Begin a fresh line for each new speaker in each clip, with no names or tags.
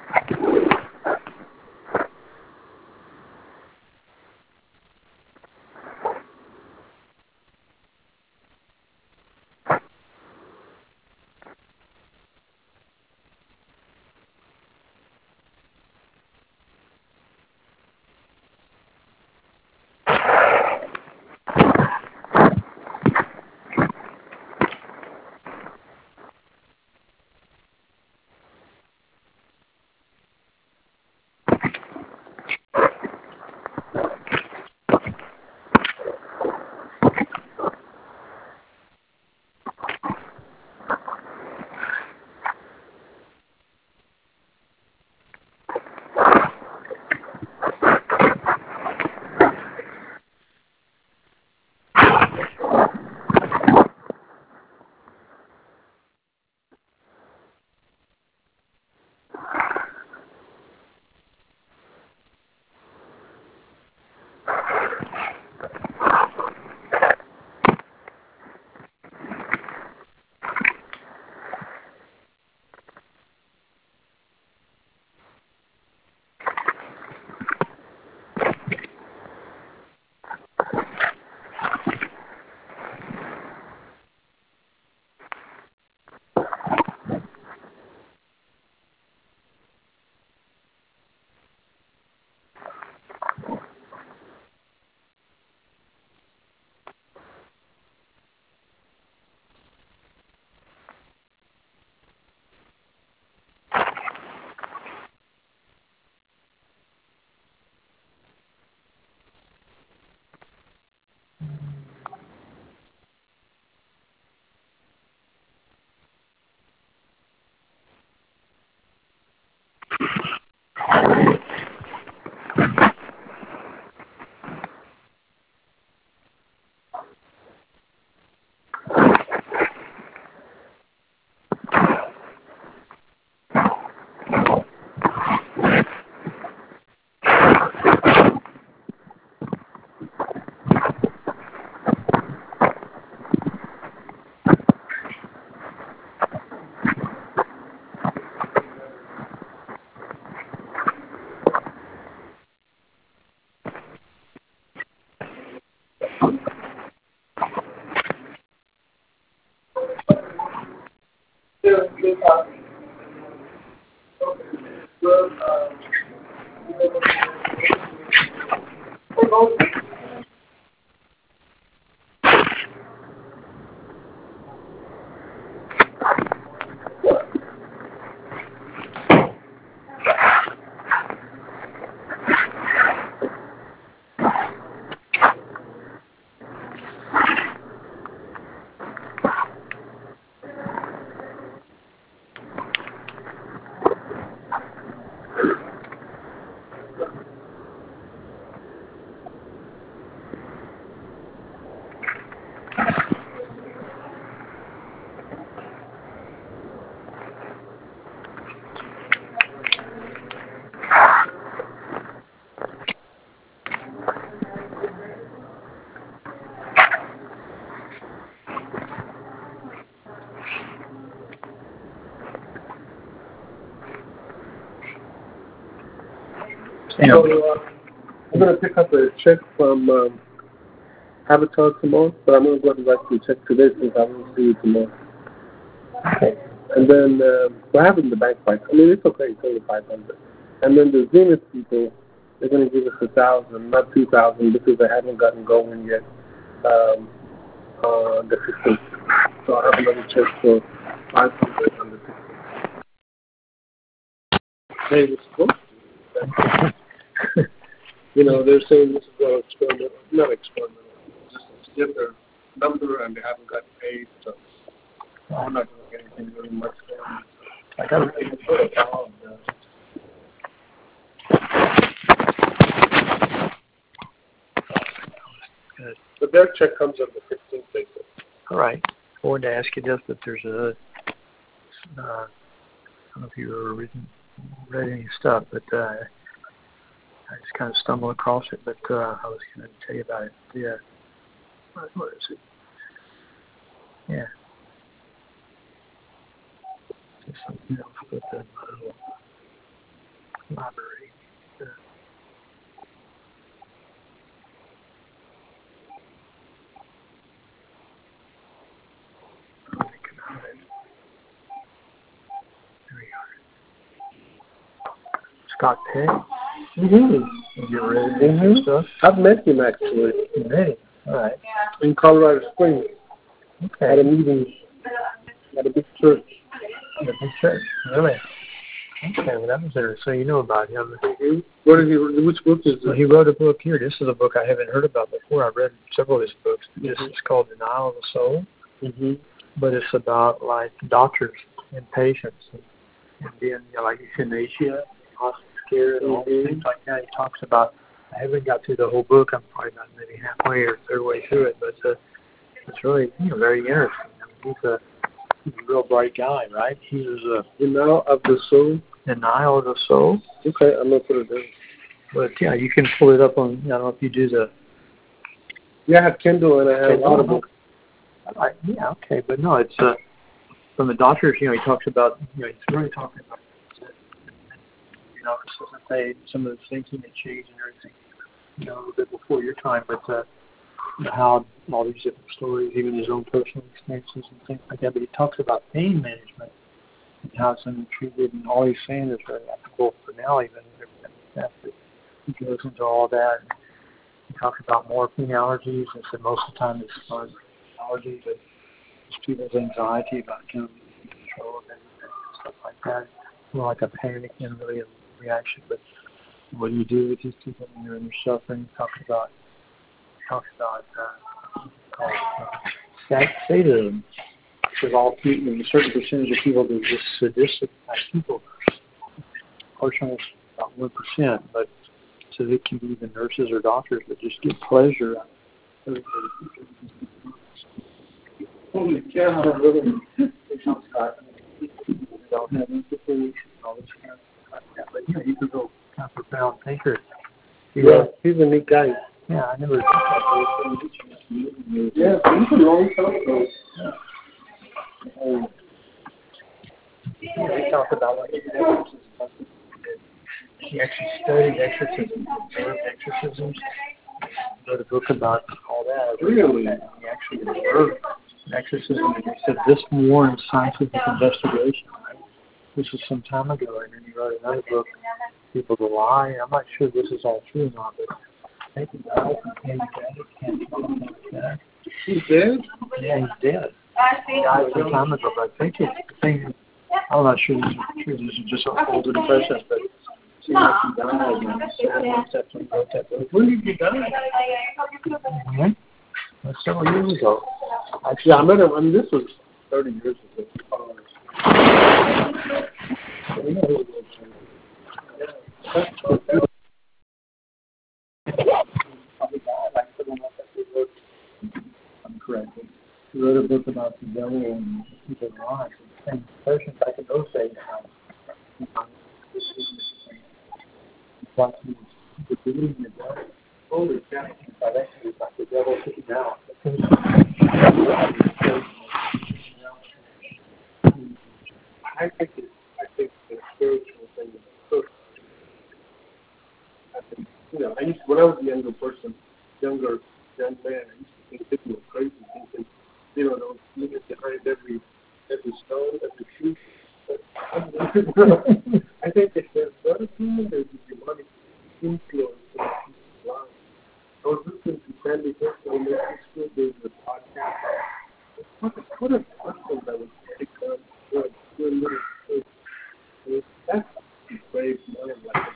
So I'm going to pick up a check from Avatar tomorrow, but I'm going to go ahead and write you a check today since I will see you tomorrow.
Okay.
And then we're having the bank fight. I mean, it's okay. It's only 500. And then the Zenith people, they're going to give us 1,000, not 2,000, because they haven't gotten going yet. On the 15th. So I have another check for 500 on the 15th. Hey, this is cool. You know, they're saying this is an experimental, not experimental, just to get their number and they haven't gotten paid, so I'm not going to get anything really much there.
I got to put it down. Good.
But their check comes on the 15th, they said.
All right. I wanted to ask you just if there's a, I don't know if you ever read any stuff, but I just kind of stumbled across it, but I was going to tell you about it. Yeah. What is it? Yeah. Just something else, but library. There we are. Scott Peck.
Mm-hmm.
You read his stuff?
I've met him actually.
You met him. All right.
In Colorado Springs.
Okay.
At a meeting at a big church.
At a big church. Really? Okay, well that was there. So you know about him.
Mm-hmm. What did he? Which book is this?
Well, he wrote a book here. This is a book I haven't heard about before. I've read several of his books. This is called Denial of the Soul.
Mm-hmm.
But it's about like doctors and patients and being like euthanasia, hospice care, and all things like that. He talks about. I haven't got through the whole book. I'm probably about maybe halfway or third way through it, but it's really very interesting. I mean, he's a real bright guy, right? He was a
Denial of the Soul.
Denial of the Soul.
Okay, I'm gonna put it there.
But yeah, you can pull it up on. I don't know if you do the.
Yeah, I have Kindle and I have Audible.
Yeah, okay, but no, it's from the doctors. He talks about. He's really talking about. Some of the thinking and change and everything. A little bit before your time, but how all these different stories, even his own personal experiences and things like that. But he talks about pain management and how it's treated, and all he's saying is very applicable for now, even after he goes into all that. And he talks about morphine allergies, and said most of the time it's not allergies, but it's people's anxiety about kind of control of everything and stuff like that. More like a panic and really a reaction, but what do you do with these people when you're in your suffering? He talks about sadism. Because all people, a certain percentage of people, they're just sadistic type people. Unfortunately, it's about 1%, but so they can be even nurses or doctors that just get pleasure out of it. Holy cow! Don't have empathy, all this kind of stuff like that. But he's a real kind of profound thinker.
He's a neat guy.
Yeah, I never.
Yeah, he's a long time ago.
He talked about like exorcism. He actually studied exorcism, observed exorcisms. He wrote a book about all that.
Really?
He actually observed exorcism, and he said this warrants scientific investigation. Right? This was some time ago, and then he wrote another book, People to Lie. I'm not sure this is all true or not, but I think he died from cancer.
He's dead?
Yeah, he's dead. He died some time ago, but I think it's the thing. I'm not sure this is true. This is just older impressions, but it seems like he died.
When did he die?
Several years ago.
Actually, I met him. I mean, this was 30 years ago.
I'm correct. He wrote a book about the devil and people lives. And person back in those days, holy cow! Like the devil sitting down.
I think the spiritual thing is so. When I was a younger young man, I used to think people were crazy, thinking, those niggas behind every stone, every tree. I think if there's one thing, there's a demonic influence in people's lives. I was listening to Sandy Hook on this there's a podcast. What a person that would take on do a little thing. That's a brave man like that.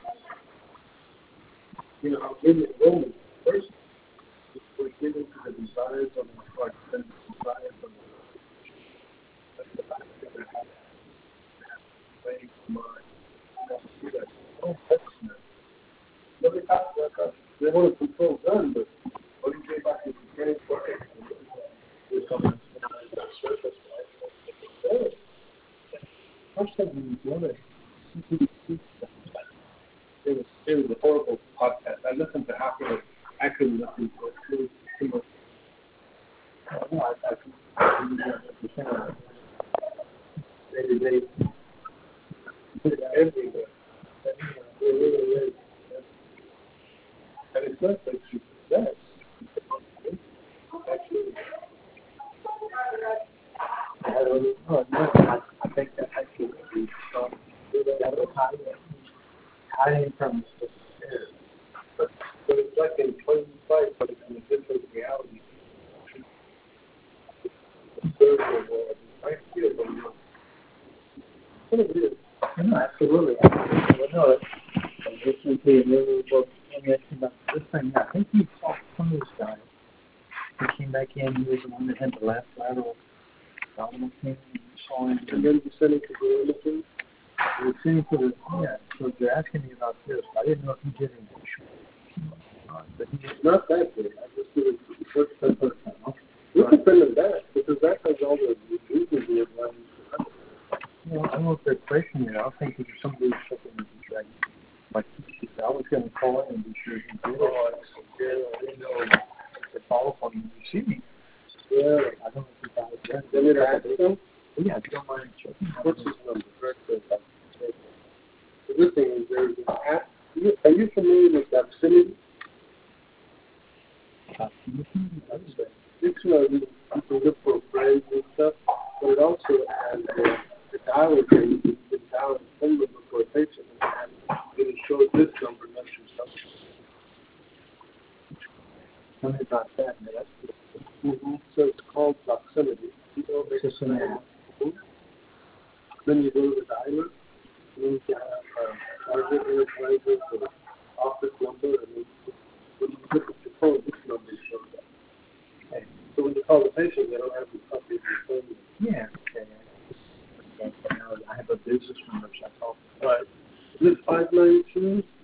In the Roman first, we're given to the desires of the heart and the desires of the heart. That's the fact that they have a brave mind. See that? Oh, excellent. Nobody talks about that. They want to control guns, but what do you say about the beginning for it? There's something on the surface, right? First thing we do is it was a horrible podcast. I listened to half of it. I couldn't listen to it. It was too much. They put it everywhere. that makes you possess.
I don't know. No, I think that actually would be hiding from the spirit.
But it's like in plain sight, but it's in a different reality. The spiritual world. I feel it. What it is.
No, absolutely. Well, no, I'm listening to your book about this thing. I think you saw some of this guy. He came back in. He was the one that had the last lateral abdominal pain. You saw him.
And then you sent it to the imaging.
We're sitting for the, so they're asking me about this. I didn't know if he did any. But he
It's not that good. I just did it the first time. You can send them that, because that has all the reasons we have run.
Well, I don't know if they're questioning it. I was thinking if somebody was checking the drag. Like, I was going to call in and be sure he did it. I didn't know to follow up on him receiving.
Yeah.
I don't know if he got it done.
Then it asks them?
Yeah, if you don't mind checking.
What's his number? The good thing is there's an app. Are you familiar with Doximity? It's you can look for friends and stuff, but it also has the dialer thing. You can dial a phone number for a patient and it'll show this number, not your number.
Tell me about that, man. That's good.
So it's called Doximity. You know,
Just an app.
Then you go to the dialer, and then you can have target energizer for the office number, and then when you look at your phone, this number shows up. Okay. So when you call the patient, they don't have to copy your phone.
Yeah, okay. I have a business number, so I call.
Right. Is it 592?